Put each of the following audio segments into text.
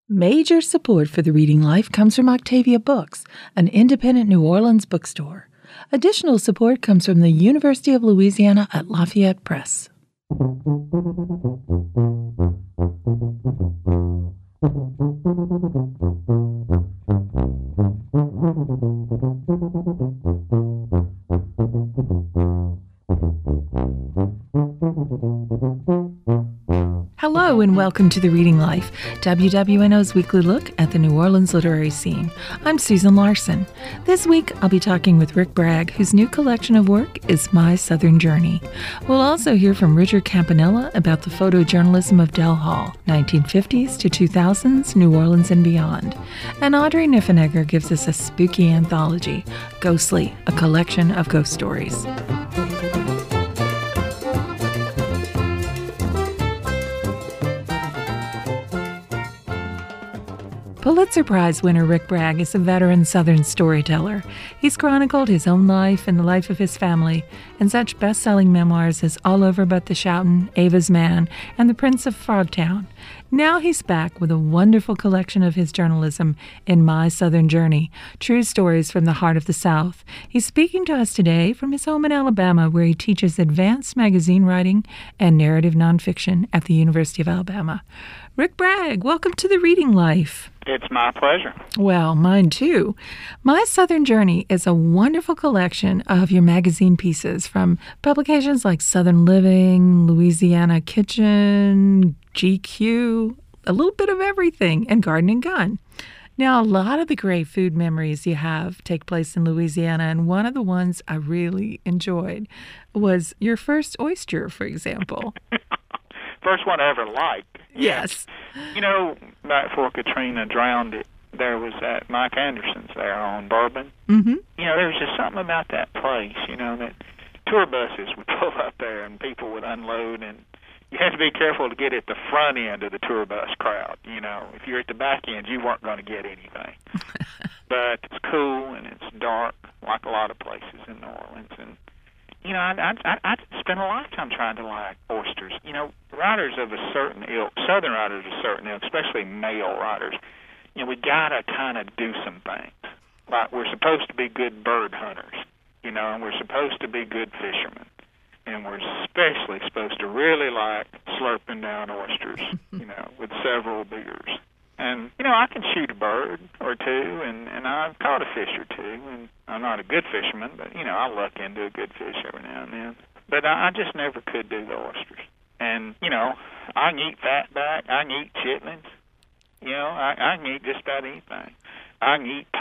Major support for the Reading Life comes from Octavia Books, an independent New Orleans bookstore. Additional support comes from the University of Louisiana at Lafayette Press. Hello and welcome to The Reading Life, WWNO's weekly look at the New Orleans literary scene. I'm Susan Larson. This week I'll be talking with Rick Bragg, whose new collection of work is My Southern Journey. We'll also hear from Richard Campanella about the photojournalism of Del Hall, 1950s to 2000s, New Orleans and beyond. And Audrey Niffenegger gives us a spooky anthology, Ghostly, a collection of ghost stories. Pulitzer Prize winner Rick Bragg is a veteran Southern storyteller. He's chronicled his own life and the life of his family in such best-selling memoirs as All Over But the Shoutin', Ava's Man, and The Prince of Frogtown. Now he's back with a wonderful collection of his journalism in My Southern Journey, true stories from the heart of the South. He's speaking to us today from his home in Alabama, where he teaches advanced magazine writing and narrative nonfiction at the University of Alabama. Rick Bragg, welcome to The Reading Life. It's my pleasure. Well, mine too. My Southern Journey is a wonderful collection of your magazine pieces from publications like Southern Living, Louisiana Kitchen, GQ, a little bit of everything, and Garden and Gun. Now, a lot of the great food memories you have take place in Louisiana, and one of the ones I really enjoyed was your first oyster, for example. First one I ever liked. Yes. You know, back before Katrina drowned it, there was that Mike Anderson's there on Bourbon. Mm-hmm. You know, there was just something about that place, you know, that tour buses would pull up there and people would unload, and you had to be careful to get at the front end of the tour bus crowd. You know, if you're at the back end, you weren't going to get anything. But it's cool and it's dark, like a lot of places in New Orleans. And, you know, I spent a lifetime trying to like oysters. You know, writers of a certain ilk, Southern writers of a certain ilk, especially male writers, you know, we got to kind of do some things. Like, we're supposed to be good bird hunters, you know, and we're supposed to be good fishermen. And we're especially supposed to really like slurping down oysters, you know, with several beers. And, you know, I can shoot a bird or two, and I've caught a fish or two. And I'm not a good fisherman, but, you know, I luck into a good fish every now and then. But I just never could do the oysters. And, you know, I can eat fatback, I can eat chitlins. You know, I can eat just about anything. I can eat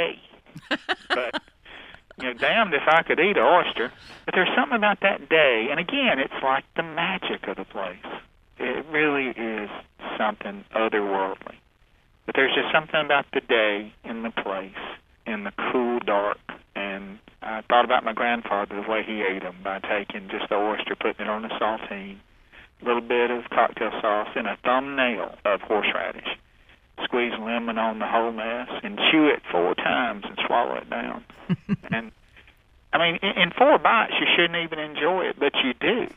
pate. But, you know, damned if I could eat an oyster. But there's something about that day. And, again, it's like the magic of the place. It really is something otherworldly. But there's just something about the day and the place and the cool dark. And I thought about my grandfather, the way he ate them, by taking just the oyster, putting it on a saltine, a little bit of cocktail sauce, and a thumbnail of horseradish. Squeeze lemon on the whole mess and chew it 4 times and swallow it down. And, I mean, in 4 bites, you shouldn't even enjoy it, but you do.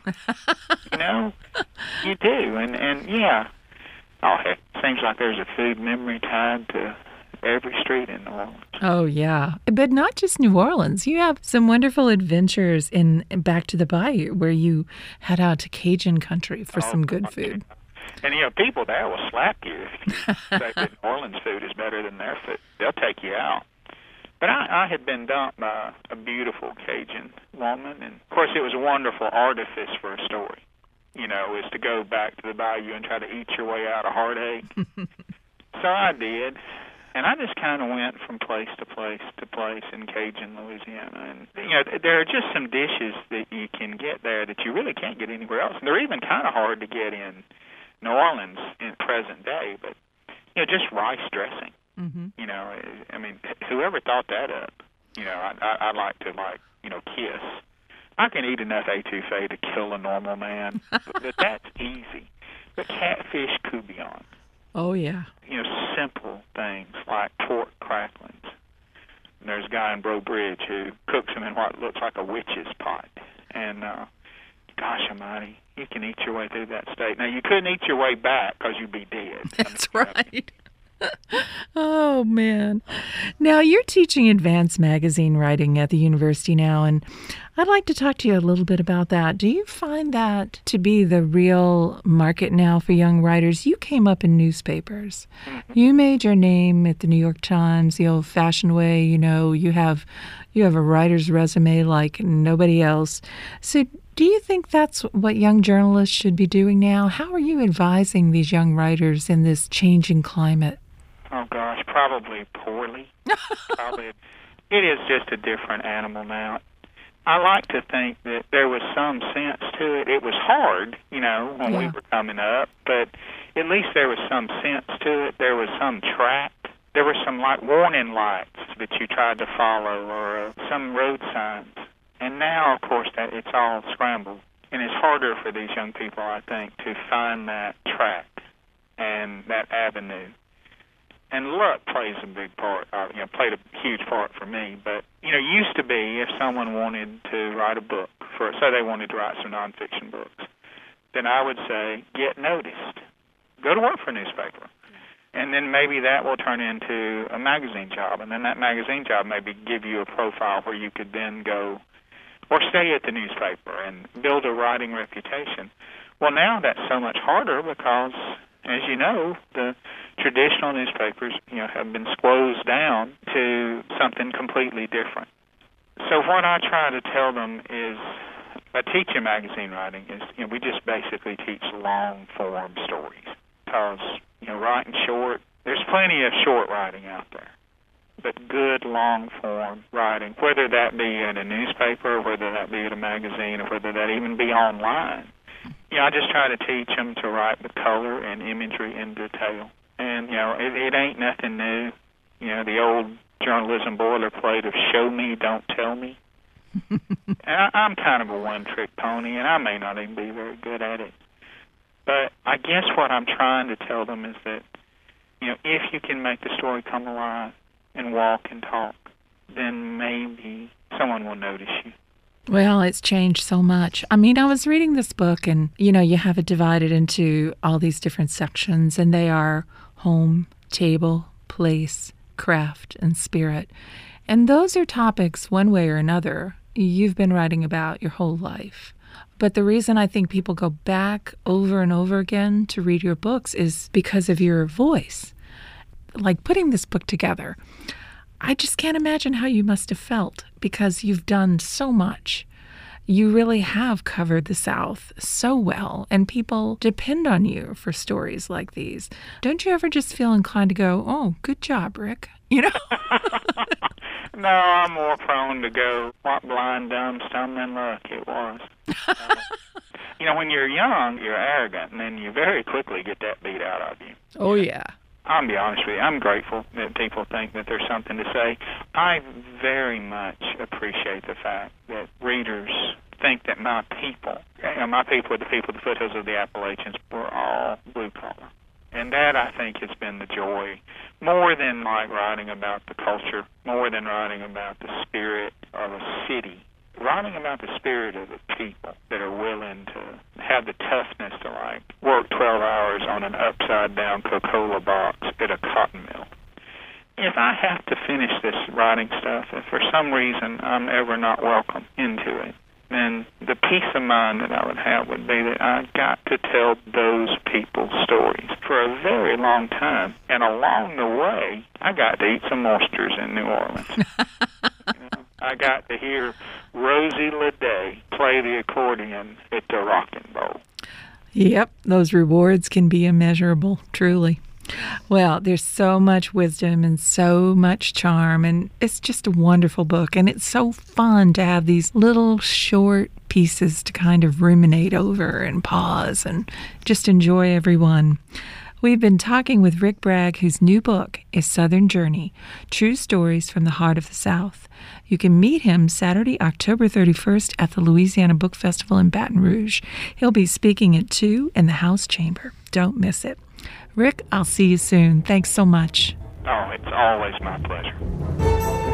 You know? You do. And yeah. Oh, heck, seems like there's a food memory tied to every street in New Orleans. Oh, yeah. But not just New Orleans. You have some wonderful adventures in Back to the Bayou, where you head out to Cajun country for some good food. And, you know, people there will slap you if you say that New Orleans food is better than their food. They'll take you out. But I had been dumped by a beautiful Cajun woman, and, of course, it was a wonderful artifice for a story. You know, is to go back to the bayou and try to eat your way out of heartache. So I did, and I just kind of went from place to place to place in Cajun, Louisiana. And, you know, there are just some dishes that you can get there that you really can't get anywhere else. And they're even kind of hard to get in New Orleans in present day, but, you know, just rice dressing. Mm-hmm. You know, I mean, whoever thought that up? You know, I'd like to, like, you know, kiss. I can eat enough etouffee to kill a normal man, but that's easy. But catfish coubillon. Oh, yeah. You know, simple things like pork cracklings. And there's a guy in Breaux Bridge who cooks them in what looks like a witch's pot. And, gosh almighty, you can eat your way through that state. Now, you couldn't eat your way back because you'd be dead. That's right. Oh, man. Now, you're teaching advanced magazine writing at the university now, and I'd like to talk to you a little bit about that. Do you find that to be the real market now for young writers? You came up in newspapers. You made your name at the New York Times the old-fashioned way. You have a writer's resume like nobody else. So do you think that's what young journalists should be doing now? How are you advising these young writers in this changing climate? Oh, gosh, probably poorly. Probably. It is just a different animal now. I like to think that there was some sense to it. It was hard, when we were coming up, but at least there was some sense to it. There was some track. There were some warning lights that you tried to follow, or some road signs. And now, of course, that it's all scrambled. And it's harder for these young people, I think, to find that track and that avenue. And luck plays a big part, played a huge part for me. But, used to be if someone wanted to write a book, say they wanted to write some nonfiction books, then I would say, get noticed. Go to work for a newspaper. And then maybe that will turn into a magazine job. And then that magazine job maybe give you a profile where you could then go or stay at the newspaper and build a writing reputation. Well, now that's so much harder because, as you know, the traditional newspapers, have been squozed down to something completely different. So what I try to tell them is, I teach in magazine writing is, we just basically teach long-form stories because, writing short, there's plenty of short writing out there, but good long-form writing, whether that be in a newspaper, whether that be in a magazine, or whether that even be online. I just try to teach them to write with color and imagery and detail. And, it ain't nothing new. The old journalism boilerplate of show me, don't tell me. And I'm kind of a one-trick pony, and I may not even be very good at it. But I guess what I'm trying to tell them is that, if you can make the story come alive and walk and talk, then maybe someone will notice you. Well, it's changed so much. I was reading this book and, you have it divided into all these different sections, and they are home, table, place, craft, and spirit. And those are topics, one way or another, you've been writing about your whole life. But the reason I think people go back over and over again to read your books is because of your voice. Like putting this book together, I just can't imagine how you must have felt because you've done so much. You really have covered the South so well, and people depend on you for stories like these. Don't you ever just feel inclined to go, oh, good job, Rick? No, I'm more prone to go, what blind, dumb, stumbling luck it was. When you're young, you're arrogant, and then you very quickly get that beat out of you. Oh, yeah. I'll be honest with you, I'm grateful that people think that there's something to say. I very much appreciate the fact that readers think that my people are the people at the foothills of the Appalachians, were all blue collar. And that, I think, has been the joy, more than writing about the culture, more than writing about the spirit of a city, writing about the spirit of the people that are willing to have the toughness to work 12 hours on an upside-down Coca-Cola box at a cotton mill. If I have to finish this writing stuff, if for some reason I'm ever not welcome into it, then the peace of mind that I would have would be that I got to tell those people's stories for a very long time. And along the way, I got to eat some oysters in New Orleans. I got to hear Rosie Leday play the accordion at the Rockin' Bowl. Yep, those rewards can be immeasurable, truly. Well, there's so much wisdom and so much charm, and it's just a wonderful book, and it's so fun to have these little short pieces to kind of ruminate over and pause and just enjoy every one. We've been talking with Rick Bragg, whose new book is Southern Journey, True Stories from the Heart of the South. You can meet him Saturday, October 31st at the Louisiana Book Festival in Baton Rouge. He'll be speaking at 2 in the House Chamber. Don't miss it. Rick, I'll see you soon. Thanks so much. Oh, it's always my pleasure.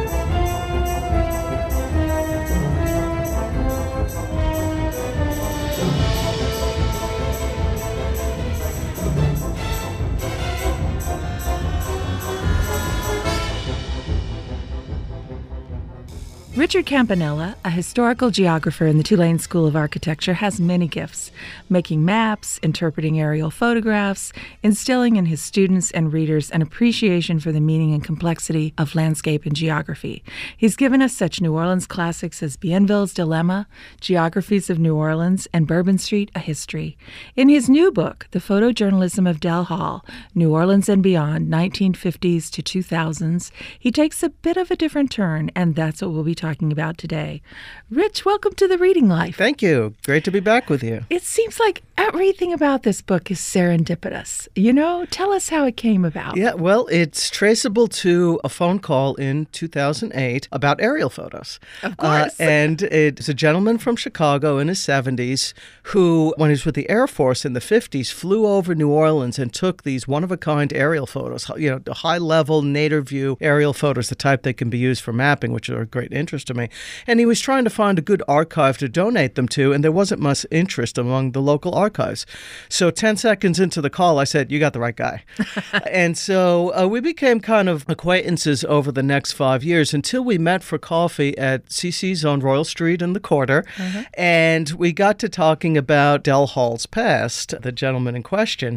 Richard Campanella, a historical geographer in the Tulane School of Architecture, has many gifts, making maps, interpreting aerial photographs, instilling in his students and readers an appreciation for the meaning and complexity of landscape and geography. He's given us such New Orleans classics as Bienville's Dilemma, Geographies of New Orleans, and Bourbon Street, A History. In his new book, The Photojournalism of Del Hall, New Orleans and Beyond, 1950s to 2000s, he takes a bit of a different turn, and that's what we'll be talking about today. Rich, welcome to The Reading Life. Thank you. Great to be back with you. It seems like everything about this book is serendipitous. Tell us how it came about. Yeah, well, it's traceable to a phone call in 2008 about aerial photos. Of course. And it's a gentleman from Chicago in his 70s who, when he was with the Air Force in the 50s, flew over New Orleans and took these one-of-a-kind aerial photos, high-level native view aerial photos, the type that can be used for mapping, which are of great interest to me. And he was trying to find a good archive to donate them to, and there wasn't much interest among the local archives. So 10 seconds into the call, I said, "You got the right guy." And so we became kind of acquaintances over the next 5 years until we met for coffee at CC's on Royal Street in the Quarter. And we got to talking about Del Hall's past, the gentleman in question.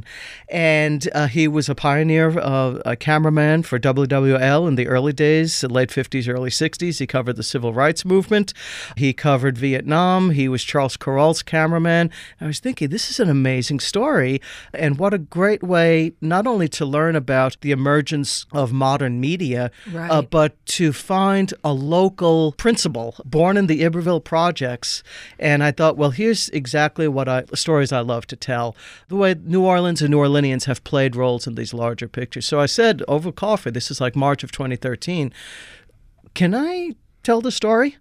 And he was a pioneer, a cameraman for WWL in the early days, the late 50s, early 60s. He covered the civil rights movement. He covered Vietnam. He was Charles Corral's cameraman. I was thinking, this is an amazing story. And what a great way not only to learn about the emergence of modern media, right, but to find a local principle born in the Iberville projects. And I thought, well, here's exactly stories I love to tell, the way New Orleans and New Orleanians have played roles in these larger pictures. So I said over coffee, this is like March of 2013, can I tell the story?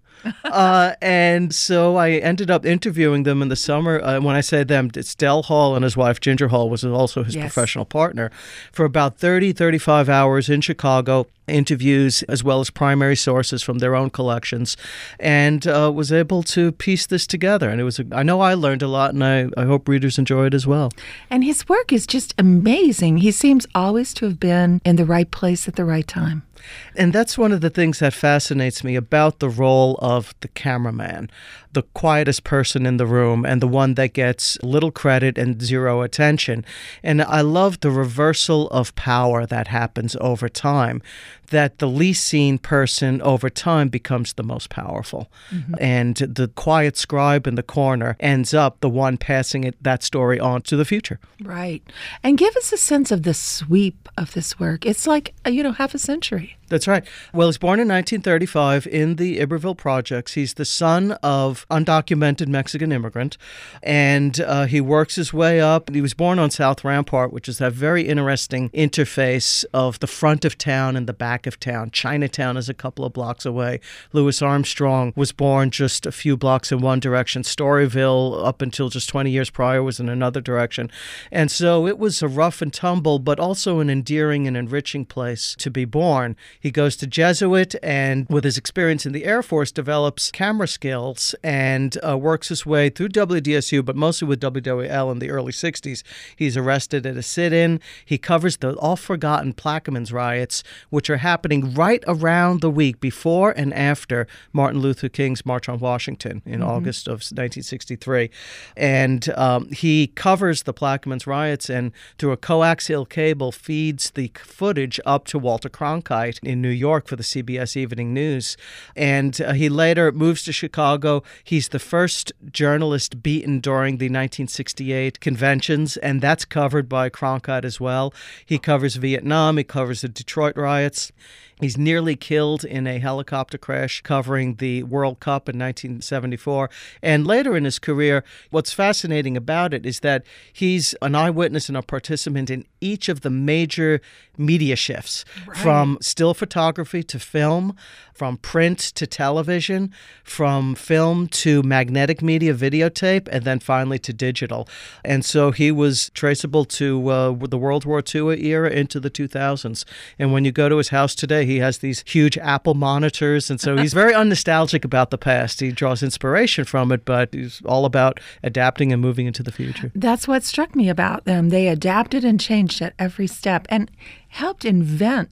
And so I ended up interviewing them in the summer. When I say them, it's Del Hall and his wife, Ginger Hall, was also his professional partner, for about 35 hours in Chicago, interviews as well as primary sources from their own collections, and was able to piece this together. And I know I learned a lot, and I hope readers enjoy it as well. And his work is just amazing. He seems always to have been in the right place at the right time. And that's one of the things that fascinates me about the role of the cameraman, the quietest person in the room and the one that gets little credit and zero attention. And I love the reversal of power that happens over time, that the least seen person over time becomes the most powerful. And the quiet scribe in the corner ends up the one passing that story on to the future. Right. And give us a sense of the sweep of this work. It's like, half a century. That's right. Well, he's born in 1935 in the Iberville projects. He's the son of undocumented Mexican immigrant, and he works his way up. He was born on South Rampart, which is that very interesting interface of the front of town and the back of town. Chinatown is a couple of blocks away. Louis Armstrong was born just a few blocks in one direction. Storyville, up until just 20 years prior, was in another direction. And so it was a rough and tumble, but also an endearing and enriching place to be born. He goes to Jesuit and, with his experience in the Air Force, develops camera skills and works his way through WDSU, but mostly with WWL in the early 60s. He's arrested at a sit-in. He covers the oft-forgotten Plaquemines riots, which are happening right around the week before and after Martin Luther King's March on Washington in August of 1963. And he covers the Plaquemines riots and, through a coaxial cable, feeds the footage up to Walter Cronkite in New York for the CBS Evening News. And he later moves to Chicago. He's the first journalist beaten during the 1968 conventions, and that's covered by Cronkite as well. He covers Vietnam. He covers the Detroit riots. He's nearly killed in a helicopter crash covering the World Cup in 1974. And later in his career, what's fascinating about it is that he's an eyewitness and a participant in each of the major media shifts, from still photography to film, from print to television, from film to magnetic media, videotape, and then finally to digital. And so he was traceable to the World War II era into the 2000s. And when you go to his house today, he has these huge Apple monitors. And so he's very unnostalgic about the past. He draws inspiration from it, but he's all about adapting and moving into the future. That's what struck me about them. They adapted and changed at every step and helped invent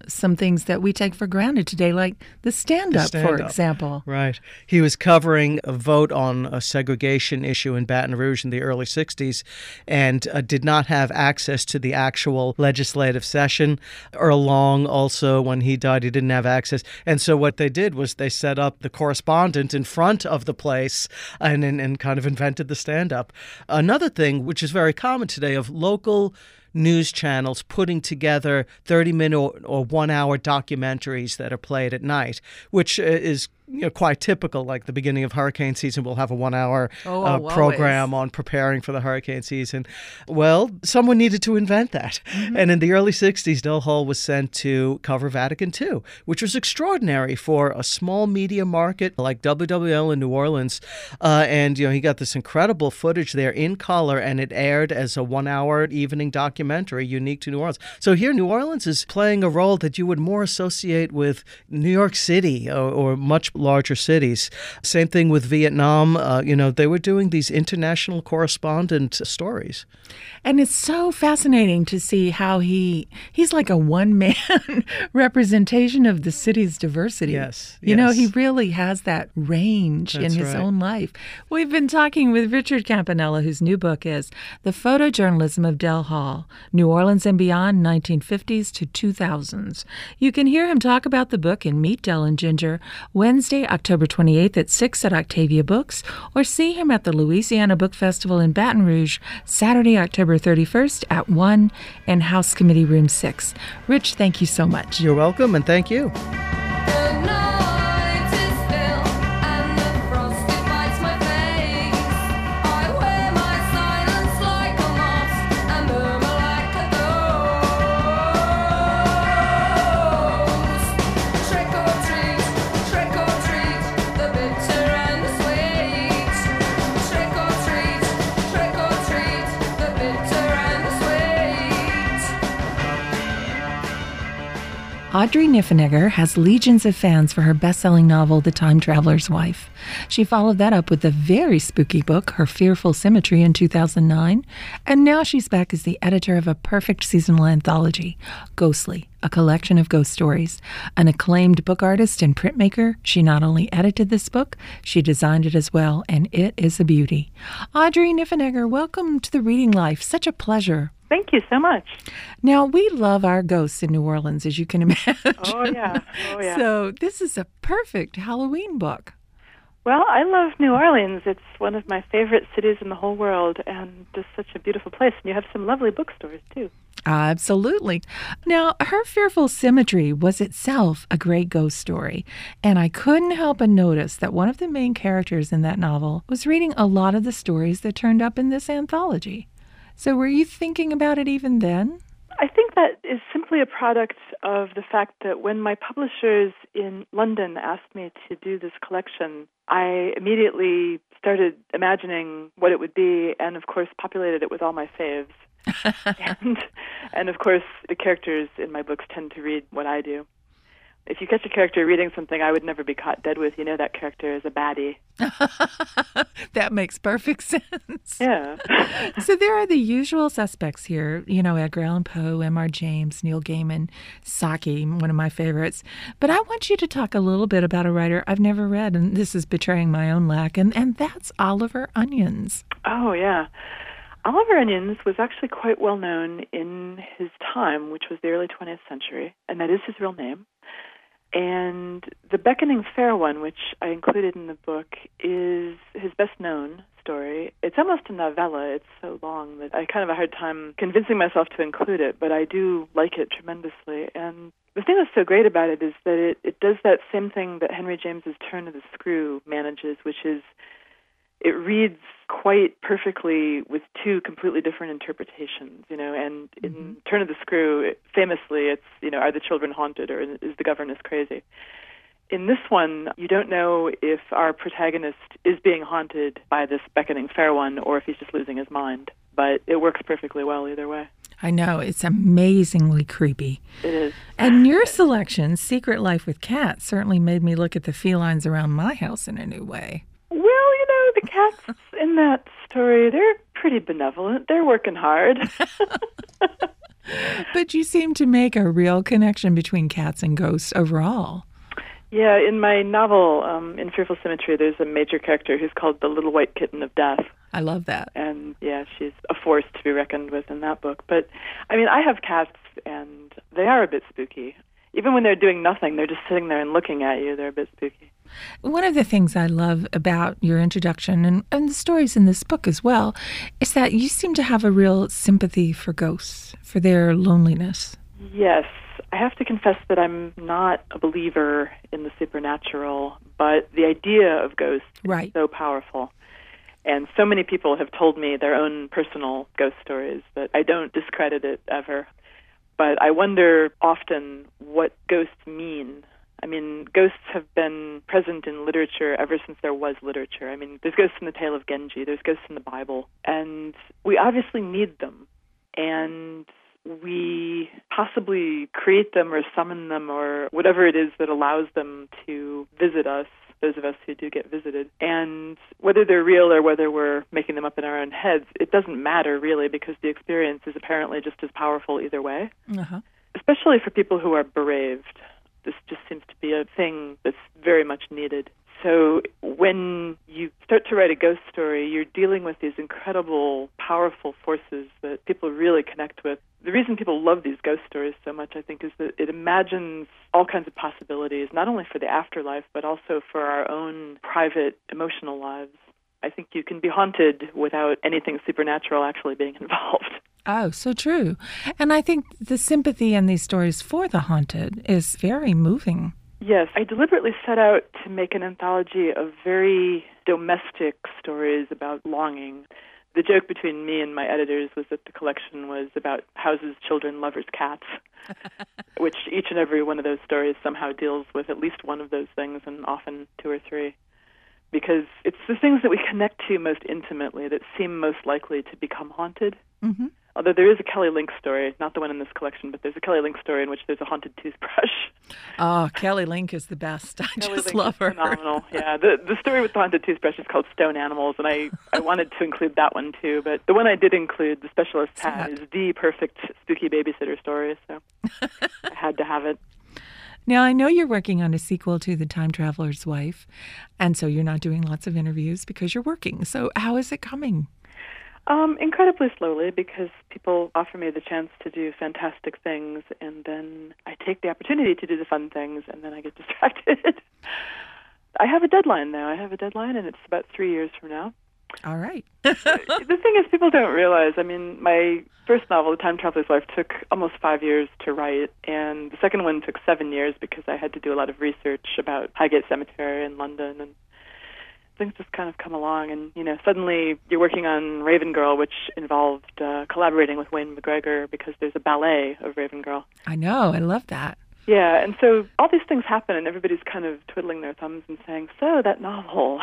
some things that we take for granted today, like the stand-up, for example. Right. He was covering a vote on a segregation issue in Baton Rouge in the early 60s and did not have access to the actual legislative session. Earl Long also, when he died, he didn't have access. And so what they did was they set up the correspondent in front of the place and kind of invented the stand-up. Another thing, which is very common today, of local news channels putting together 30-minute or 1-hour documentaries that are played at night, which is quite typical. Like the beginning of hurricane season, we'll have a 1-hour program on preparing for the hurricane season. Well, someone needed to invent that. Mm-hmm. And in the early 60s, Del Hall was sent to cover Vatican II, which was extraordinary for a small media market like WWL in New Orleans. And he got this incredible footage there in color, and it aired as a 1-hour evening documentary unique to New Orleans. So here, New Orleans is playing a role that you would more associate with New York City or much larger cities. Same thing with Vietnam. They were doing these international correspondent stories. And it's so fascinating to see how he's like a one-man representation of the city's diversity. Yes. He really has that range in his own life. We've been talking with Richard Campanella, whose new book is The Photojournalism of Del Hall, New Orleans and Beyond, 1950s to 2000s. You can hear him talk about the book in Meet Del and Ginger Wednesday, October 28th at 6 at Octavia Books, or see him at the Louisiana Book Festival in Baton Rouge, Saturday, October 31st at 1 in House Committee Room 6. Rich, thank you so much. You're welcome, and thank you. Audrey Niffenegger has legions of fans for her best-selling novel, The Time Traveler's Wife. She followed that up with the very spooky book, Her Fearful Symmetry, in 2009, and now she's back as the editor of a perfect seasonal anthology, Ghostly, a collection of ghost stories. An acclaimed book artist and printmaker, she not only edited this book, she designed it as well, and it is a beauty. Audrey Niffenegger, welcome to The Reading Life. Such a pleasure. Thank you so much. Now, we love our ghosts in New Orleans, as you can imagine. Oh, yeah. So this is a perfect Halloween book. Well, I love New Orleans. It's one of my favorite cities in the whole world, and just such a beautiful place. And you have some lovely bookstores, too. Absolutely. Now, Her Fearful Symmetry was itself a great ghost story, and I couldn't help but notice that one of the main characters in that novel was reading a lot of the stories that turned up in this anthology. So were you thinking about it even then? I think that is simply a product of the fact that when my publishers in London asked me to do this collection, I immediately started imagining what it would be and, of course, populated it with all my faves. and, of course, the characters in my books tend to read what I do. If you catch a character reading something I would never be caught dead with, you know that character is a baddie. That makes perfect sense. Yeah. So there are the usual suspects here, Edgar Allan Poe, M.R. James, Neil Gaiman, Saki, one of my favorites. But I want you to talk a little bit about a writer I've never read, and this is betraying my own lack, and that's Oliver Onions. Oh, yeah. Oliver Onions was actually quite well known in his time, which was the early 20th century, and that is his real name. And The Beckoning Fair One, which I included in the book, is his best-known story. It's almost a novella. It's so long that I kind of have a hard time convincing myself to include it, but I do like it tremendously. And the thing that's so great about it is that it does that same thing that Henry James's Turn of the Screw manages, which is it reads quite perfectly with two completely different interpretations, and in Turn of the Screw, famously, it's, are the children haunted or is the governess crazy? In this one, you don't know if our protagonist is being haunted by this beckoning fair one or if he's just losing his mind, but it works perfectly well either way. I know, it's amazingly creepy. It is. And your selection, Secret Life with Cats, certainly made me look at the felines around my house in a new way. Well, the cats in that story, they're pretty benevolent. They're working hard. But you seem to make a real connection between cats and ghosts overall. Yeah, in my novel, in Fearful Symmetry, there's a major character who's called the Little White Kitten of Death. I love that. And yeah, she's a force to be reckoned with in that book. But I mean, I have cats, and they are a bit spooky. Even when they're doing nothing, they're just sitting there and looking at you. They're a bit spooky. One of the things I love about your introduction and the stories in this book as well is that you seem to have a real sympathy for ghosts, for their loneliness. Yes. I have to confess that I'm not a believer in the supernatural, but the idea of ghosts is so powerful. And so many people have told me their own personal ghost stories that I don't discredit it ever. But I wonder often what ghosts mean. I mean, ghosts have been present in literature ever since there was literature. I mean, there's ghosts in the Tale of Genji, there's ghosts in the Bible, and we obviously need them. And we possibly create them or summon them or whatever it is that allows them to visit us, those of us who do get visited. And whether they're real or whether we're making them up in our own heads, it doesn't matter really, because the experience is apparently just as powerful either way, especially for people who are bereaved. This just seems to be a thing that's very much needed. So when you start to write a ghost story, you're dealing with these incredible, powerful forces that people really connect with. The reason people love these ghost stories so much, I think, is that it imagines all kinds of possibilities, not only for the afterlife, but also for our own private emotional lives. I think you can be haunted without anything supernatural actually being involved. Oh, so true. And I think the sympathy in these stories for the haunted is very moving. Yes, I deliberately set out to make an anthology of very domestic stories about longing. The joke between me and my editors was that the collection was about houses, children, lovers, cats, which each and every one of those stories somehow deals with at least one of those things, and often two or three, because it's the things that we connect to most intimately that seem most likely to become haunted. Mm-hmm. Although there is a Kelly Link story, not the one in this collection, but there's a Kelly Link story in which there's a haunted toothbrush. Oh, Kelly Link is the best. I Kelly just Link love her. Phenomenal. Yeah, the story with the haunted toothbrush is called Stone Animals, and I wanted to include that one too. But the one I did include, The Specialist Hat, is the perfect spooky babysitter story, so I had to have it. Now, I know you're working on a sequel to The Time Traveler's Wife, and so you're not doing lots of interviews because you're working. So how is it coming? Incredibly slowly, because people offer me the chance to do fantastic things, and then I take the opportunity to do the fun things, and then I get distracted. I have a deadline, though. I have a deadline, and it's about 3 years from now. All right. The thing is, people don't realize, I mean, my first novel, The Time Traveler's Wife, took almost 5 years to write, and the second one took 7 years because I had to do a lot of research about Highgate Cemetery in London, and things just kind of come along, and, you know, suddenly you're working on Raven Girl, which involved collaborating with Wayne McGregor because there's a ballet of Raven Girl. I know. I love that. Yeah, and so all these things happen, and everybody's kind of twiddling their thumbs and saying, so, that novel.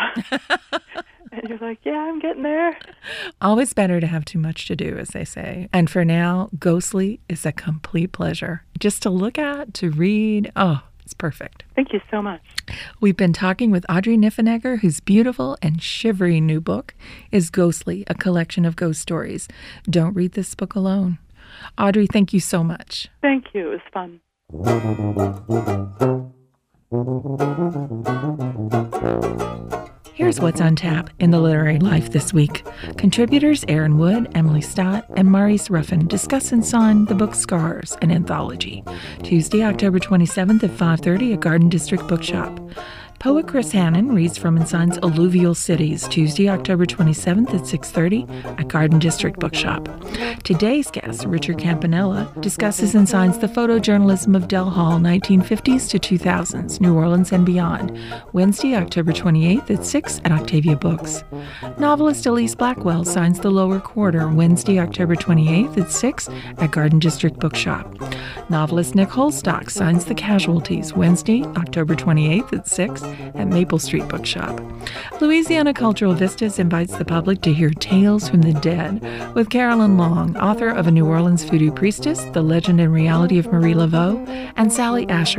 And you're like, yeah, I'm getting there. Always better to have too much to do, as they say. And for now, Ghostly is a complete pleasure. Just to look at, to read, it's perfect. Thank you so much. We've been talking with Audrey Niffenegger, whose beautiful and shivery new book is Ghostly, a collection of ghost stories. Don't read this book alone. Audrey, thank you so much. Thank you. It was fun. Here's what's on tap in the literary life this week. Contributors Aaron Wood, Emily Stott, and Maurice Ruffin discuss and sign the book Scars, an anthology. Tuesday, October 27th at 5:30 at Garden District Bookshop. Poet Chris Hannon reads from and signs Alluvial Cities, Tuesday, October 27th at 6:30 at Garden District Bookshop. Today's guest, Richard Campanella, discusses and signs The Photojournalism of Del Hall, 1950s to 2000s, New Orleans and Beyond, Wednesday, October 28th at 6 at Octavia Books. Novelist Elise Blackwell signs The Lower Quarter, Wednesday, October 28th at 6 at Garden District Bookshop. Novelist Nick Holstock signs The Casualties, Wednesday, October 28th at 6 at Maple Street Bookshop. Louisiana Cultural Vistas invites the public to hear Tales from the Dead with Carolyn Long, author of A New Orleans Voodoo Priestess, The Legend and Reality of Marie Laveau, and Sally Asher,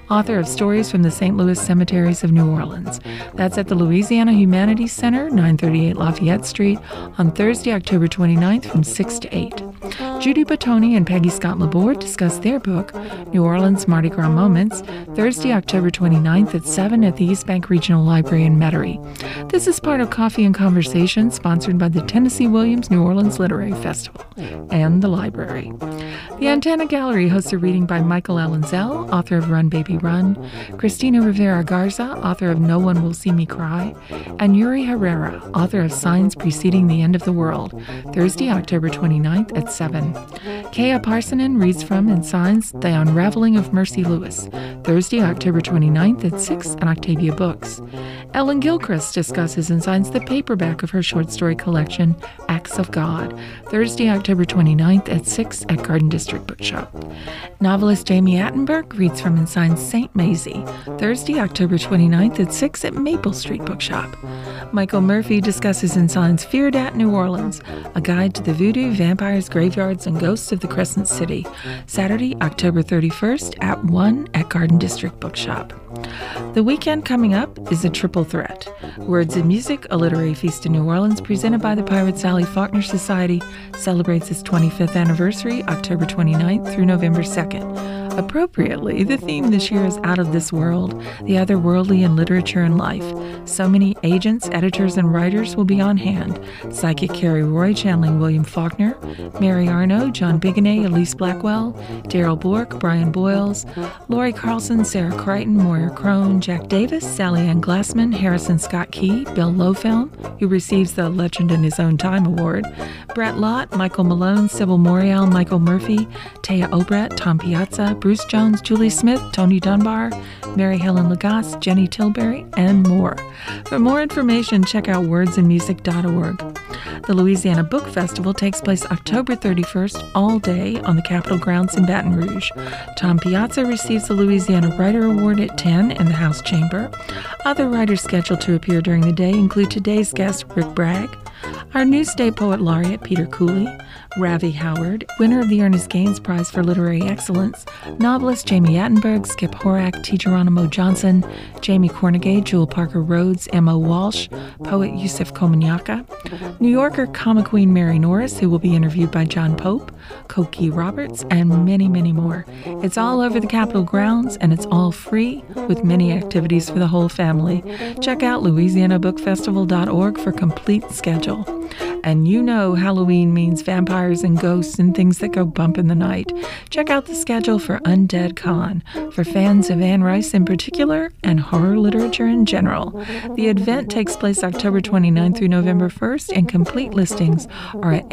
author of Stories from the St. Louis Cemeteries of New Orleans. That's at the Louisiana Humanities Center, 938 Lafayette Street, on Thursday, October 29th from 6 to 8. Judy Bottoni and Peggy Scott Laborde discuss their book, New Orleans Mardi Gras Moments, Thursday, October 29th at 7 at the East Bank Regional Library in Metairie. This is part of Coffee and Conversation, sponsored by the Tennessee Williams New Orleans Literary Festival and the library. The Antenna Gallery hosts a reading by Michael Allenzel, author of Run Baby Run, Cristina Rivera Garza, author of No One Will See Me Cry, and Yuri Herrera, author of Signs Preceding the End of the World, Thursday, October 29th at 7. Kea Parsonen reads from and signs The Unraveling of Mercy Lewis, Thursday, October 29th at 6 at Octavia Books. Ellen Gilchrist discusses and signs the paperback of her short story collection, Acts of God, Thursday, October 29th at 6 at Garden District Bookshop. Novelist Jamie Attenberg reads from and signs St. Maisie, Thursday, October 29th at 6 at Maple Street Bookshop. Michael Murphy discusses and signs Feared at New Orleans, a guide to the voodoo, vampires, graveyards, and ghosts of the Crescent City, Saturday, October 31st at 1 at Garden District Bookshop. The weekend coming up is a triple threat. Words and Music, a literary feast in New Orleans presented by the Pirate Sally Faulkner Society, celebrates its 25th anniversary, October 29th through November 2nd. Appropriately, the theme this year is Out of This World, the otherworldly in literature and life. So many agents, editors, and writers will be on hand. Psychic Carrie Roy channeling William Faulkner, Mary Arno, John Bigonet, Elise Blackwell, Daryl Bork, Brian Boyles, Lori Carlson, Sarah Crichton, Moira Crone, Jack Davis, Sally Ann Glassman, Harrison Scott Key, Bill Lofilm, who receives the Legend in His Own Time Award, Brett Lott, Michael Malone, Sybil Morial, Michael Murphy, Taya Obret, Tom Piazza, Bruce Jones, Julie Smith, Tony Dunbar, Mary Helen Lagasse, Jenny Tilbury, and more. For more information, check out wordsandmusic.org. The Louisiana Book Festival takes place October 31st all day on the Capitol grounds in Baton Rouge. Tom Piazza receives the Louisiana Writer Award at 10 in the House Chamber. Other writers scheduled to appear during the day include today's guest, Rick Bragg, our new State Poet Laureate, Peter Cooley, Ravi Howard, winner of the Ernest Gaines Prize for Literary Excellence, novelist Jamie Attenberg, Skip Horak, T. Geronimo Johnson, Jamie Cornegay, Jewel Parker Rhodes, Emma Walsh, poet Yusuf Komanyaka, New Yorker comic queen Mary Norris, who will be interviewed by John Pope, Cokie Roberts, and many, many more. It's all over the Capitol grounds, and it's all free, with many activities for the whole family. Check out LouisianaBookFestival.org for complete schedule. And you know Halloween means vampires and ghosts and things that go bump in the night. Check out the schedule for Undead Con, for fans of Anne Rice in particular and horror literature in general. The event takes place October 29th through November 1st, and complete listings are at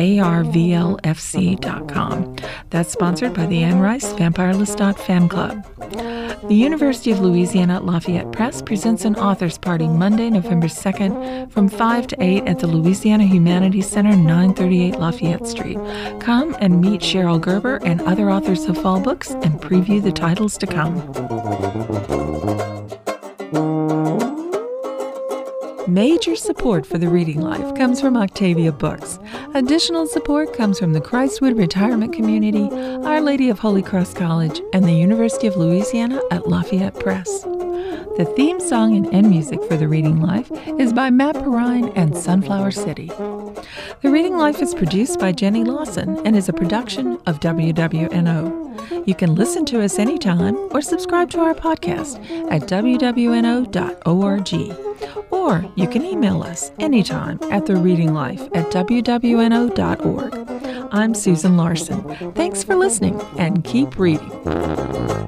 arvlfc.com. That's sponsored by the Anne Rice Vampireless Fan Club. The University of Louisiana at Lafayette Press presents an authors party Monday, November 2nd from 5 to 8 at the Louisiana Humanities Center, 938 Lafayette Street. Come and meet Cheryl Gerber and other authors of fall books and preview the titles to come. Major support for the Reading Life comes from Octavia Books. Additional support comes from the Christwood Retirement Community, Our Lady of Holy Cross College, and the University of Louisiana at Lafayette Press. The theme song and end music for The Reading Life is by Matt Perrine and Sunflower City. The Reading Life is produced by Jenny Lawson and is a production of WWNO. You can listen to us anytime or subscribe to our podcast at wwno.org. Or you can email us anytime at thereadinglife@wwno.org. I'm Susan Larson. Thanks for listening and keep reading.